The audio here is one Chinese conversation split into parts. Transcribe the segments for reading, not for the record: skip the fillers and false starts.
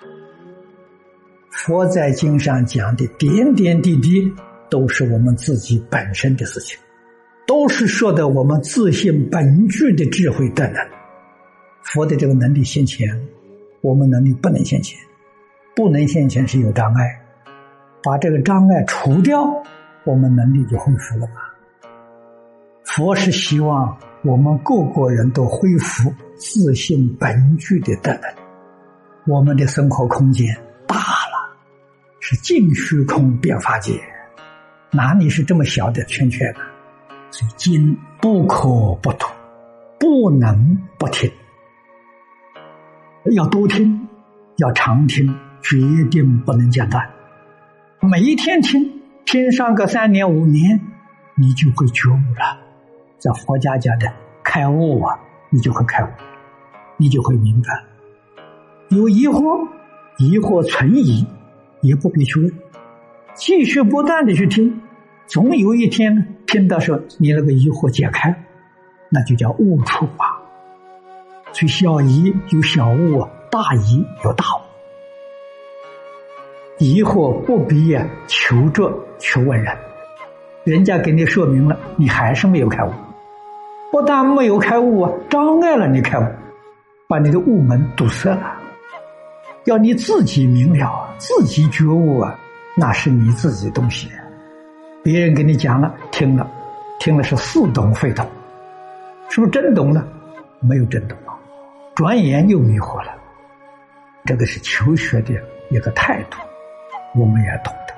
佛在经上讲的点点滴滴，都是我们自己本身的事情，都是说的我们自性本具的智慧德能。佛的这个能力现前，我们能力不能现前，不能现前是有障碍，把这个障碍除掉，我们能力就恢复了嘛。佛是希望我们个个人都恢复自性本具的德能。我们的生活空间大了，是尽虚空遍法界，哪里是这么小的圈圈呢？所以经不可不读，不能不听，要多听，要常听，决定不能间断。每一天听上个3年5年，你就会觉悟了。在佛家讲的开悟啊，你就会开悟，你就会明白。有疑惑存疑，也不必去问，继续不断的去听，总有一天呢，听到说你那个疑惑解开，那就叫悟处啊。所以小疑有小悟，大疑有大悟。疑惑不必求着去问人，人家给你说明了，你还是没有开悟。不但没有开悟障碍了你开悟，把你的悟门堵塞了。要你自己明了，自己觉悟那是你自己的东西。别人给你讲了，听了是似懂非懂，是不是真懂了？没有真懂，转眼又迷惑了。这个是求学的一个态度，我们也懂得。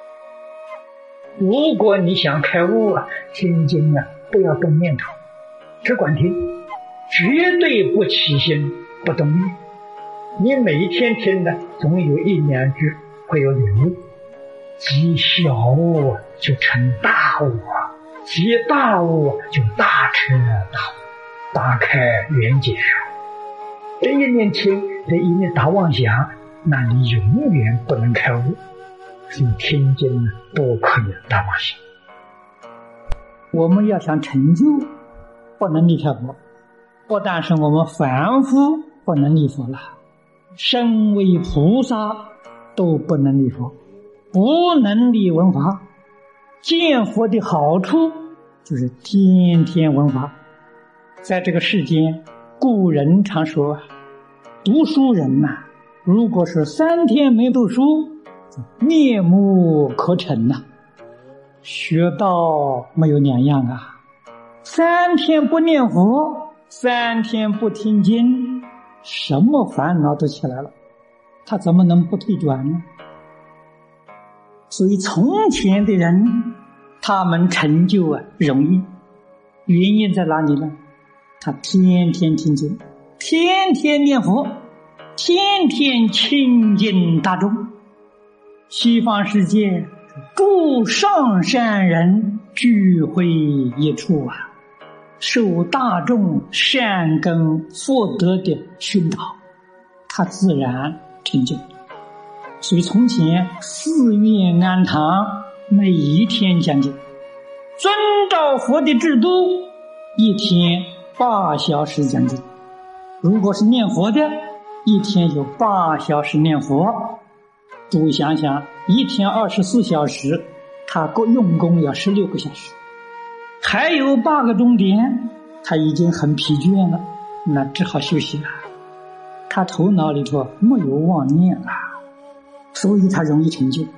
如果你想开悟听经不要动念头，只管听，绝对不起心不动念。你每一天听的总有1、2句会有领悟，积小悟就成大悟积大悟就大彻大悟，大开圆解。这一念听，这一念打妄想，那你永远不能开悟。所以听经不可以打妄想。我们要想成就，不能离开佛，不但是我们凡夫不能离佛了，身为菩萨都不能离佛，不能离闻法。见佛的好处就是天天闻法。在这个世间，古人常说读书人如果是3天没读书，面目可憎学到没有2样3天不念佛，3天不听经，什么烦恼都起来了，他怎么能不退转呢？所以从前的人，他们成就容易，原因在哪里呢？他天天听经，天天念佛，天天亲近大众。西方世界诸上善人聚会一处受大众善根福德的熏陶，他自然成就。所以从前寺院庵堂每一天讲经，遵照佛的制度，一天8小时讲经。如果是念佛的，一天有8小时念佛。诸位想想，一天24小时，他用功要16个小时，还有8个钟点，他已经很疲倦了，那只好休息了。他头脑里头没有妄念了，所以他容易成就。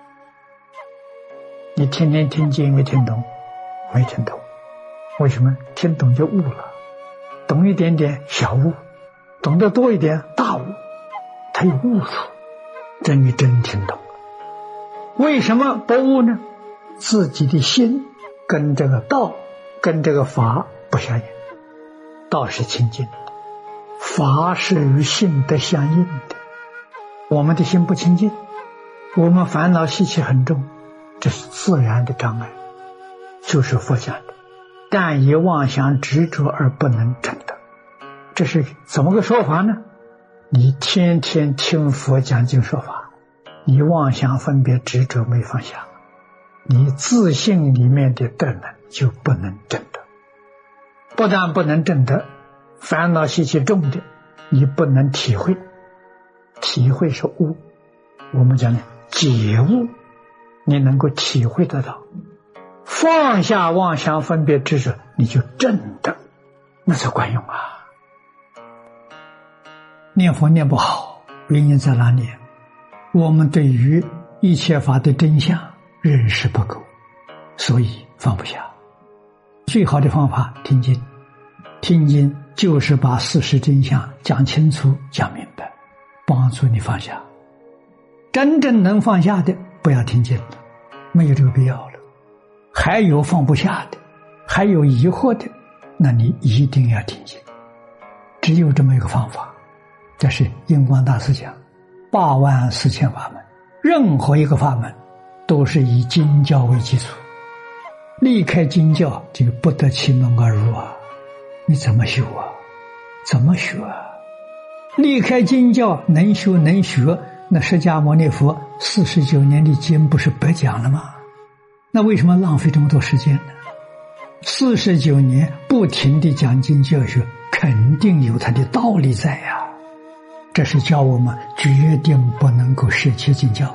你天天听经没听懂？没听懂。为什么？听懂就悟了，懂一点点小悟，懂得多一点大悟，他有悟处，真听懂了。为什么不悟呢？自己的心跟这个道跟这个法不相应，道是清净的，法是与性德相应的。我们的心不清净，我们烦恼习气很重，这是自然的障碍，就是佛讲的但以妄想执着而不能证得。这是怎么个说法呢？你天天听佛讲经说法，你妄想分别执着没放下，你自性里面的德能就不能证得。不但不能证得，烦恼习气重的你不能体会， 体会是悟。我们讲解悟，你能够体会得到，放下妄想分别执着，你就证得，那才管用啊。念佛念不好，原因在哪里？我们对于一切法的真相认识不够，所以放不下。最好的方法听经，听经就是把事实真相讲清楚讲明白，帮助你放下。真正能放下的不要听经了，没有这个必要了。还有放不下的，还有疑惑的，那你一定要听经。只有这么一个方法。这是印光大师讲84000法门，任何一个法门都是以经教为基础，离开经教就不得其门而入啊！你怎么修啊？怎么学啊？离开经教能修能学，那释迦牟尼佛49年的经不是白讲了吗？那为什么浪费这么多时间呢？49年不停地讲经教学，肯定有它的道理在呀。这是教我们决定不能够舍弃经教。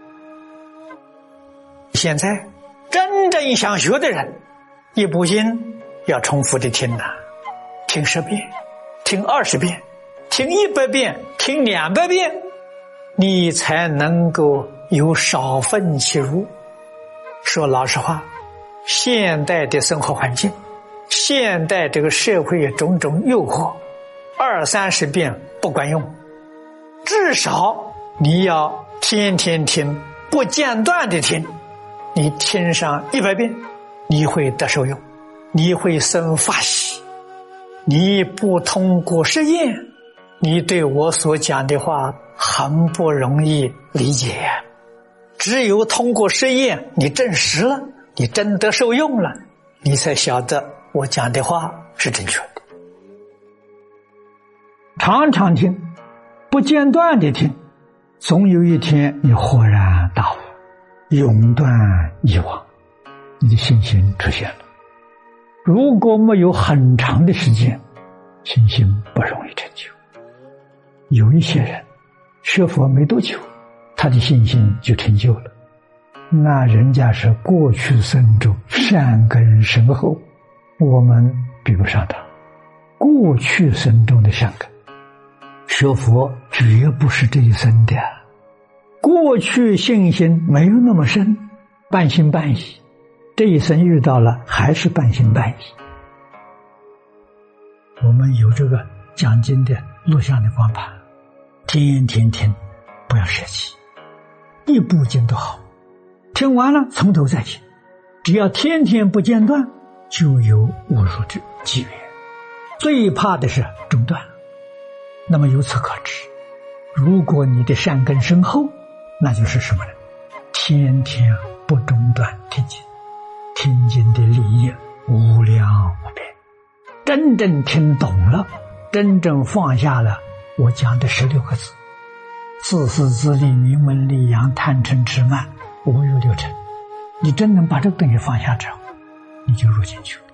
现在真正想学的人，一部经要重复的听啊，听10遍，听20遍，听100遍，听200遍，你才能够有少分其入。说老实话，现代的生活环境，现代这个社会种种诱惑，20-30遍不管用，至少你要天天听，不间断的听。你听上100遍，你会得受用，你会生法喜。你不通过实验，你对我所讲的话很不容易理解。只有通过实验，你证实了，你真的受用了，你才晓得我讲的话是正确的。常常听，不间断的听，总有一天你豁然大悟，永断以往，你的信心出现了。如果没有很长的时间，信心不容易成就。有一些人学佛没多久，他的信心就成就了，那人家是过去生中善根深厚，我们比不上他。过去生中的善根，学佛绝不是这一生的，过去信心没有那么深，半信半疑，这一生遇到了还是半信半疑。我们有这个讲经的录像的光盘，天天听，不要舍弃，一部经都好，听完了从头再听，只要天天不间断，就有误入的机缘。最怕的是中断。那么由此可知，如果你的善根深厚，那就是什么呢？天天不中断听经，听经的利益无量无边。真正听懂了，真正放下了我讲的16个字：自私自利、名闻利养、贪嗔痴慢，无有六尘。你真能把这个东西放下之后，你就入进去了。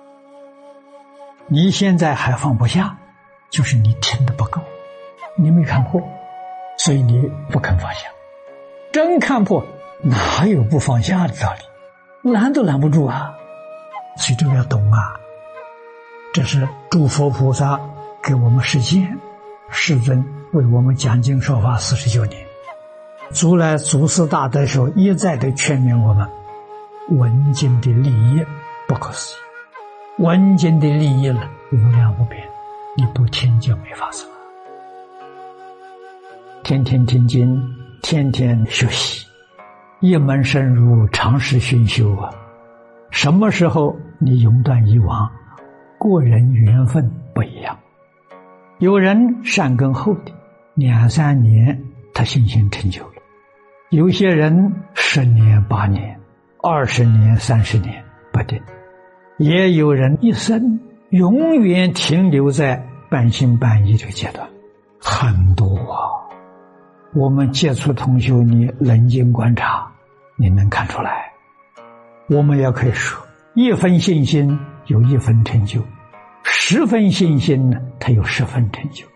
你现在还放不下，就是你听得不够，你没看破，所以你不肯放下。真看破，哪有不放下的道理？拦都拦不住啊！所以这个要懂啊。这是诸佛菩萨给我们实践，世尊为我们讲经说法49年，如来祖师大德时候一再的劝勉我们，闻经的利益不可思议，闻经的利益了无量无边，你不听就没法子了。天天听经，天天学习，一门深入，长时熏修啊。什么时候你永断以往？个人缘分不一样，有人善根厚的2-3年他信心成就了，有些人10年8年20年30年不定，也有人一生永远停留在半信半疑这个阶段，很多啊。我们接触同修，你冷静观察，你能看出来。我们也可以说，1分信心有1分成就，10分信心呢，它有10分成就。